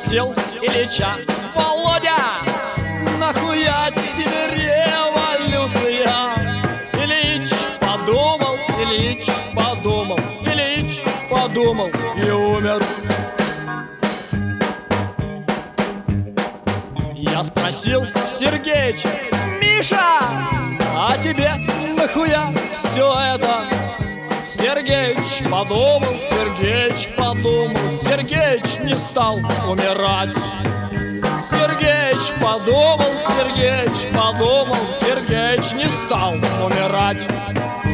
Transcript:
спросил Ильича: Володя, нахуя тебе революция? Ильич подумал, Ильич подумал, Ильич подумал и умер. Я спросил Сергеича: Миша, а тебе нахуя все это? Сергеич подумал, Сергеич подумал, Сергеич не стал умирать. Сергеич подумал, Сергеич подумал, Сергеич не стал умирать.